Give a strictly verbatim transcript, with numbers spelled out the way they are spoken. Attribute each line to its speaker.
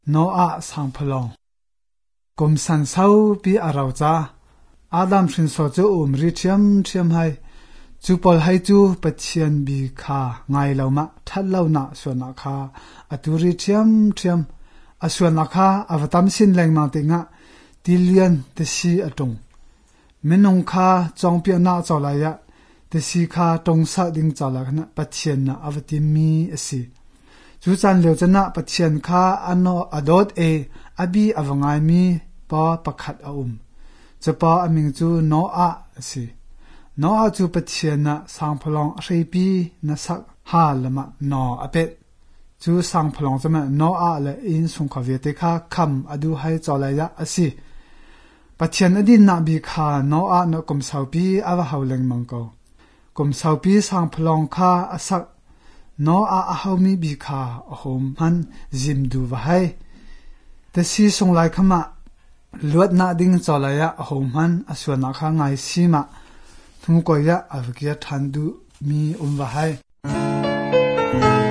Speaker 1: โนอาสังพลองกุมสันเศร้าปีอาราจ้าอาดัมชินโซจูอุมริเทียมเทียมให้จูปอลให้จูปัจเจียนบีคาไงเหล่ามะทัดเหล่านะส่วนนักคาอตุริเทียมเทียมอส่วนนักคาอวตามสินแรงมาติงะติเลียนเตชีอตงเมนงคาจองเปียนาจอลายะเตชีคาตงสะดิงจอลักนะปัจเจียนนะอวติมีอสิจูจันเหลียวจะนะปัจเจียนคาอันโนอดอดเออบีอวงายมีปอประคัดอาอุมจะปออมิงจูโนอาสิโนอาจูปัจเจียนนะสังพลองเรปีนะสักฮาลมะนออเปจูสังพลองจะมาโนอาและอินสุงขเวติคาคำอดูให้จอลายะอสิปัจเจียนอดินนาบีคาโนอาโนกุมสาวปีอวะฮาวเลงมังโกกุมสาวปีสังพลองคาอสักโนอาอฮาวมีบีคาอโฮมฮันจิมดูวะให้แต่ซีส่งไลขมาลวดนาดิงจอลายะอโฮมฮันอส่วนนักข้างไงซีมาทุกคนยะอวกิยทันดูมีอุมวะให้